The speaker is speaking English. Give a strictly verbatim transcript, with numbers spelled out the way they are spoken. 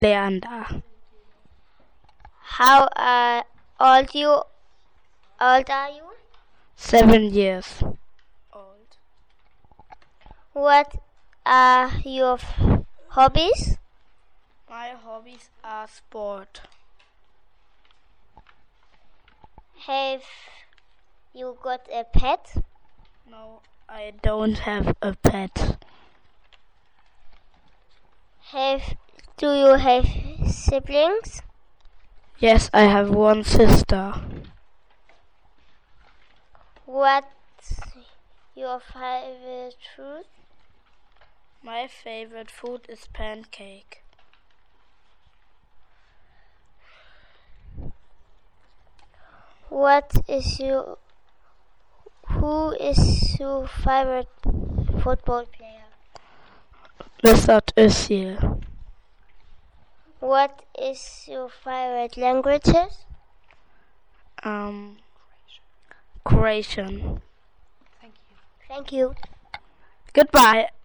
Leander. How uh, old you old are you? Seven years old. What are your f- hobbies? My hobbies are sport. Have you got a pet? No, I don't have a pet. Have do you have siblings? Yes, I have one sister. What's your favorite food? My favorite food is pancake. What is your who is your favorite football player? Mesut Özil. What is your favorite languages? Um, Croatian. Thank you. Goodbye.